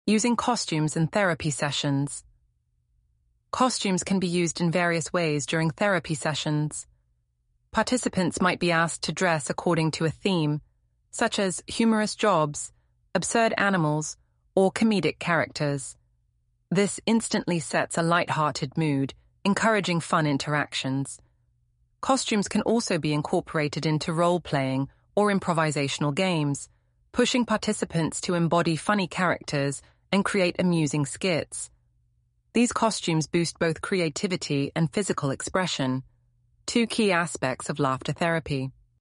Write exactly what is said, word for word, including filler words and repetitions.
Using costumes in therapy sessions. Costumes can be used in various ways during therapy sessions. Participants might be asked to dress according to a theme, such as humorous jobs, absurd animals, or comedic characters. This instantly sets a light-hearted mood, encouraging fun interactions. Costumes can also be incorporated into role-playing or improvisational games, pushing participants to embody funny characters and create amusing skits. These costumes boost both creativity and physical expression, two key aspects of laughter therapy.